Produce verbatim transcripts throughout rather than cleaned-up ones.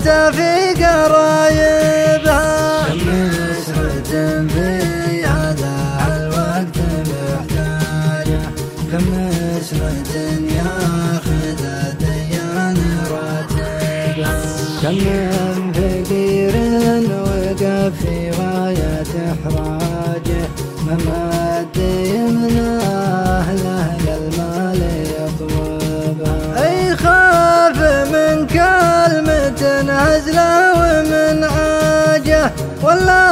حتى في قرايبها. كم مسرة في هذا الوقت محتاجة، كم مسرة ياخذ الديان راتبها. كم من فقير وقف في غاية إحراجه، ممد يمناه له للمال يطلبها. أي خاف من كلمة هزله ومن عاجه، ولا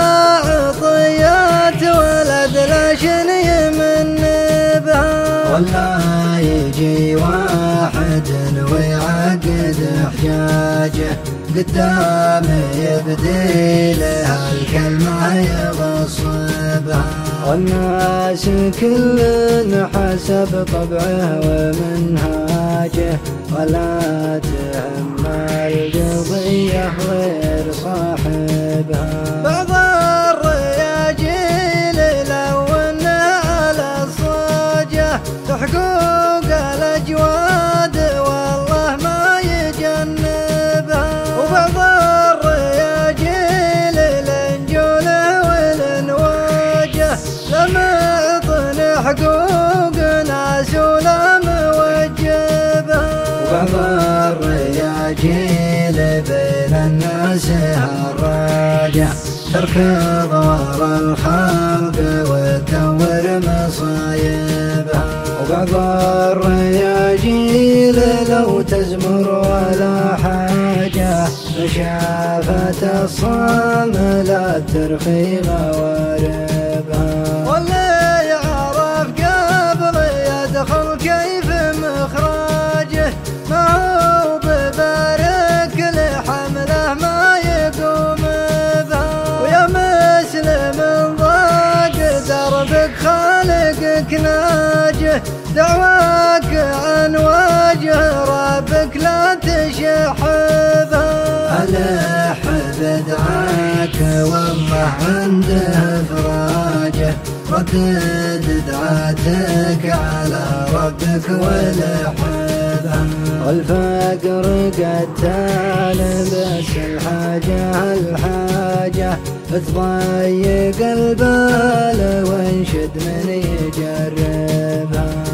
عطيات ولد لا شني من بها. ولا يجي واحد ويعقد حجاجه، قدامه يبدي له الكلمة يغصبها. والناس كل حسب طبعه ومنهاجه، ولا تهم القضية غير صاحبها. بعض الرياجيل لو ان على الصوجة حقوق الأجواد والله ما يجنبها. وبعض الرياجيل للنجوله والنواجه لمعطن حقوق ناس ولا موجبها. وبعض الرياجيل بين الناس هراجه، تركض ورا الخلق وتدور مصايبها. وبعض الرياجيل لو تزمر ولا حاجة، شافت الصام لا ترخي غواربها. واللي يعرف قبل يدخل كيف مخراجه، ما هو ببارك لحمله ما يقوم بها. ويا مسلم ضاق دربك خالقك ناجه، دعواك عن وجه ربك لا تشحبها. ألح بدعاك والله عنده فراجه، ردد دعاتك على ربك ولحبها. والفقر قتال بس الحاجة الحاجة، تضيق البال وانشد من يجربها.